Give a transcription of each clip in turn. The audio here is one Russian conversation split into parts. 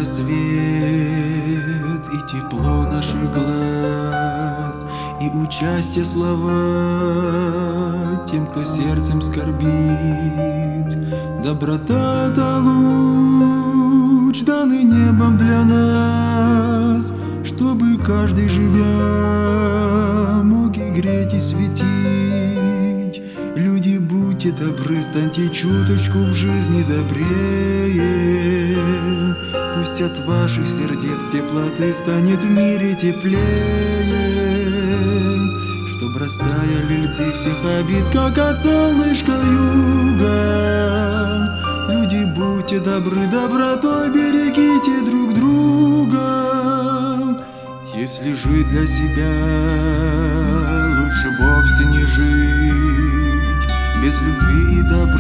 свет и тепло наших глаз, и участие слова тем, кто сердцем скорбит. Доброта — это луч, данный небом для нас, чтобы каждый, живя, мог и греть, и светить. Люди, будьте добры, станьте чуточку в жизни добрее. Пусть от ваших сердец теплоты станет в мире теплее, чтоб растаяли льды всех обид, как от солнышка юга. Люди, будьте добры, добротой берегите друг друга. Если жить для себя, лучше вовсе не жить. Без любви и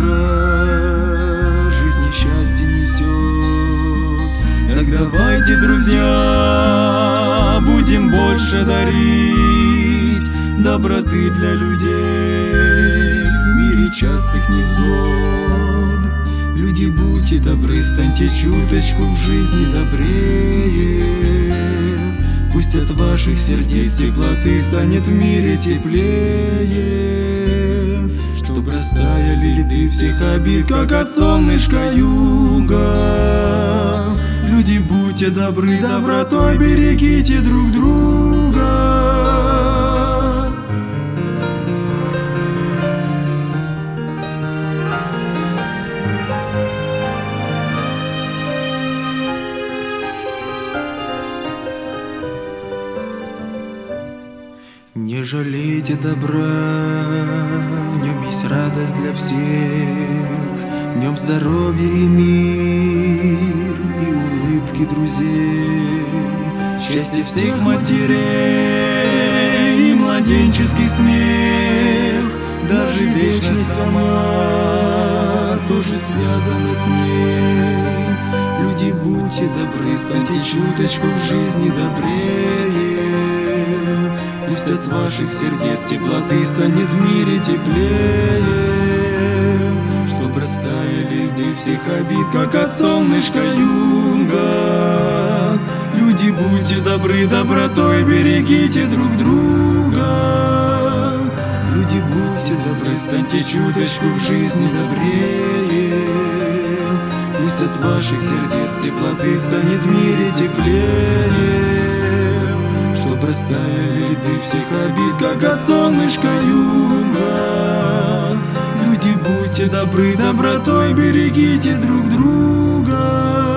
добра жизнь несчастье несет. Так давайте, друзья, будем больше дарить доброты для людей в мире частых невзгод. Люди, будьте добры, станьте чуточку в жизни добрее. Пусть от ваших сердец теплоты станет в мире теплее, чтоб растаяли льды всех обид, как от солнышка юга. Люди, будьте добры, добротой берегите друг друга. Не жалейте добра, в нем есть радость для всех, в нем здоровье и мир, и улыбки друзей, счастье всех матерей и младенческий смех. Даже вечность сама тоже связана с ней. Люди, будьте добры, станьте чуточку в жизни добрее. Пусть от ваших сердец теплоты станет в мире теплее, чтоб растаяли льды всех обид, как от солнышка юга. Люди, будьте добры, добротой берегите друг друга. Люди, будьте добры, станьте чуточку в жизни добрее. Пусть от ваших сердец теплоты станет в мире теплее, чтоб растаяли льды всех обид, как от солнышка юга. Люди, будьте добры, добротой берегите друг друга.